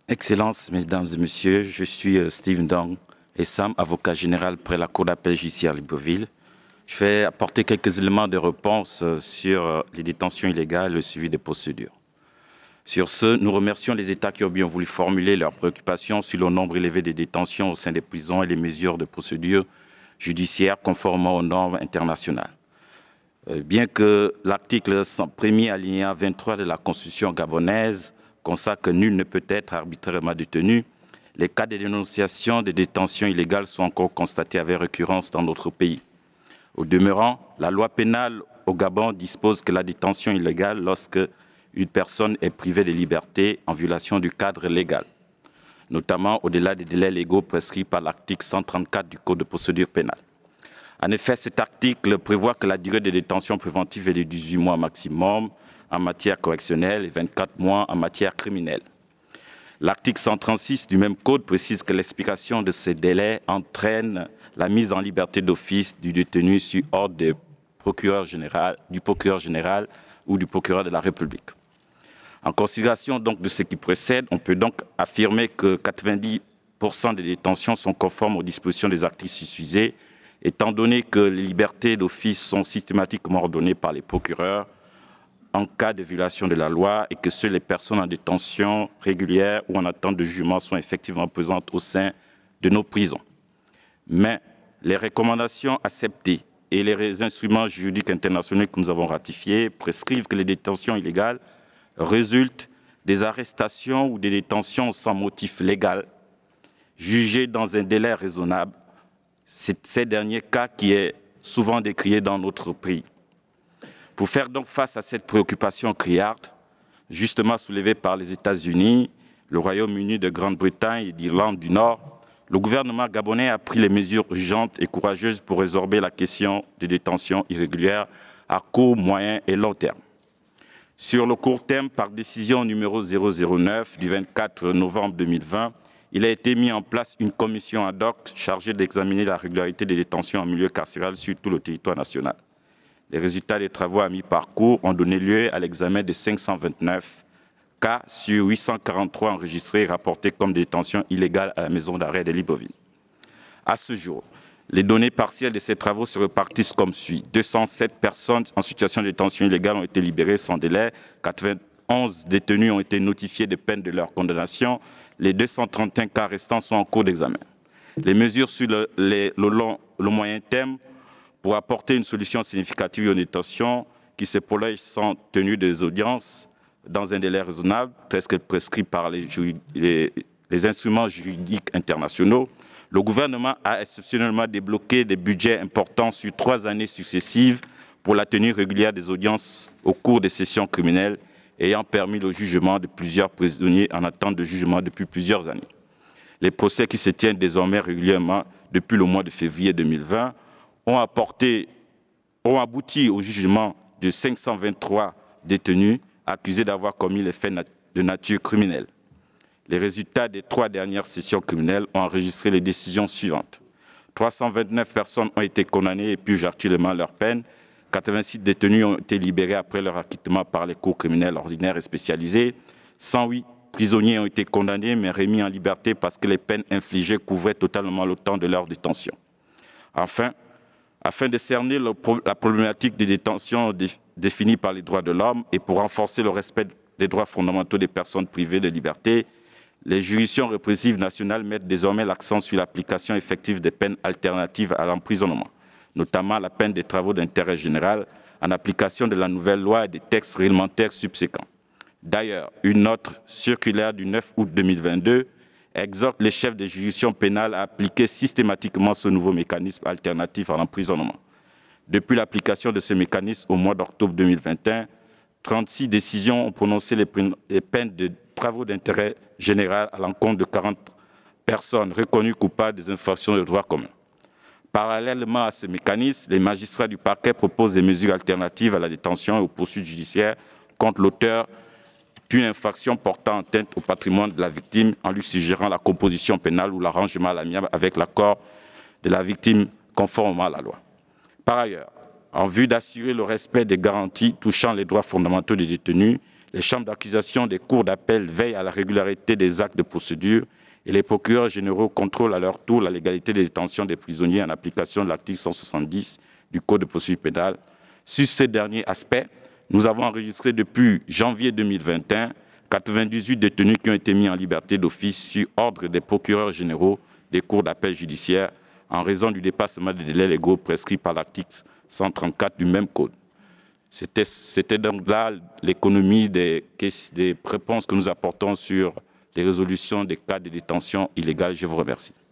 Excellences, Mesdames et Messieurs, je suis Steve Ndong et Sam, avocat général près la Cour d'appel judiciaire Libreville. Je vais apporter quelques éléments de réponse sur les détentions illégales et le suivi des procédures. Sur ce, nous remercions les États qui ont bien voulu formuler leurs préoccupations sur le nombre élevé des détentions au sein des prisons et les mesures de procédure judiciaire conformément aux normes internationales. Bien que l'article 1er alinéa 23 de la Constitution gabonaise consacre que nul ne peut être arbitrairement détenu, les cas de dénonciation de détention illégale sont encore constatés avec récurrence dans notre pays. Au demeurant, la loi pénale au Gabon dispose que la détention illégale lorsque une personne est privée de liberté en violation du cadre légal, notamment au-delà des délais légaux prescrits par l'article 134 du Code de procédure pénale. En effet, cet article prévoit que la durée de détention préventive est de 18 mois maximum en matière correctionnelle et 24 mois en matière criminelle. L'article 136 du même code précise que l'expiration de ces délais entraîne la mise en liberté d'office du détenu sur ordre du procureur général ou du procureur de la République. En considération donc de ce qui précède, on peut donc affirmer que 90% des détentions sont conformes aux dispositions des articles susvisés, étant donné que les libertés d'office sont systématiquement ordonnées par les procureurs en cas de violation de la loi et que seules les personnes en détention régulière ou en attente de jugement sont effectivement présentes au sein de nos prisons. Mais les recommandations acceptées et les instruments juridiques internationaux que nous avons ratifiés prescrivent que les détentions illégales résultent des arrestations ou des détentions sans motif légal, jugées dans un délai raisonnable. C'est ces derniers cas qui est souvent décrié dans notre pays. Pour faire donc face à cette préoccupation criarde, justement soulevée par les États-Unis, le Royaume-Uni de Grande-Bretagne et d'Irlande du Nord, le gouvernement gabonais a pris les mesures urgentes et courageuses pour résorber la question des détentions irrégulières à court, moyen et long terme. Sur le court terme, par décision numéro 009 du 24 novembre 2020, il a été mis en place une commission ad hoc chargée d'examiner la régularité des détentions en milieu carcéral sur tout le territoire national. Les résultats des travaux à mi-parcours ont donné lieu à l'examen de 529 cas sur 843 enregistrés et rapportés comme détention illégale à la maison d'arrêt de Libreville. À ce jour, les données partielles de ces travaux se répartissent comme suit. 207 personnes en situation de détention illégale ont été libérées sans délai, 91 détenus ont été notifiés de peine de leur condamnation, les 231 cas restants sont en cours d'examen. Les mesures sur le moyen terme pour apporter une solution significative aux détentions qui se prolongent sans tenue des audiences dans un délai raisonnable, tel que prescrit par les instruments juridiques internationaux, le gouvernement a exceptionnellement débloqué des budgets importants sur 3 années successives pour la tenue régulière des audiences au cours des sessions criminelles, ayant permis le jugement de plusieurs prisonniers en attente de jugement depuis plusieurs années. Les procès qui se tiennent désormais régulièrement depuis le mois de février 2020 ont abouti au jugement de 523 détenus accusés d'avoir commis les faits de nature criminelle. Les résultats des 3 dernières sessions criminelles ont enregistré les décisions suivantes. 329 personnes ont été condamnées et purgent actuellement leur peine. 86 détenus ont été libérés après leur acquittement par les cours criminelles ordinaires et spécialisées. 108 prisonniers ont été condamnés mais remis en liberté parce que les peines infligées couvraient totalement le temps de leur détention. Enfin, afin de cerner la problématique des détentions définies par les droits de l'homme et pour renforcer le respect des droits fondamentaux des personnes privées de liberté, les juridictions répressives nationales mettent désormais l'accent sur l'application effective des peines alternatives à l'emprisonnement, notamment la peine des travaux d'intérêt général, en application de la nouvelle loi et des textes réglementaires subséquents. D'ailleurs, une note circulaire du 9 août 2022 exhorte les chefs de juridiction pénale à appliquer systématiquement ce nouveau mécanisme alternatif à l'emprisonnement. Depuis l'application de ce mécanisme au mois d'octobre 2021, 36 décisions ont prononcé les peines de travaux d'intérêt général à l'encontre de 40 personnes reconnues coupables des infractions de droit commun. Parallèlement à ce mécanisme, les magistrats du parquet proposent des mesures alternatives à la détention et aux poursuites judiciaires contre l'auteur d'une infraction portant atteinte au patrimoine de la victime en lui suggérant la composition pénale ou l'arrangement à l'amiable avec l'accord de la victime conformément à la loi. Par ailleurs, en vue d'assurer le respect des garanties touchant les droits fondamentaux des détenus, Les chambres d'accusation des cours d'appel veillent à la régularité des actes de procédure et les procureurs généraux contrôlent à leur tour la légalité des détentions des prisonniers en application de l'article 170 du Code de procédure pénale. Sur ces derniers aspects, nous avons enregistré depuis janvier 2021 98 détenus qui ont été mis en liberté d'office sur ordre des procureurs généraux des cours d'appel judiciaires en raison du dépassement des délais légaux prescrits par l'article 134 du même code. C'était donc là l'économie des réponses que nous apportons sur les résolutions des cas de détention illégale. Je vous remercie.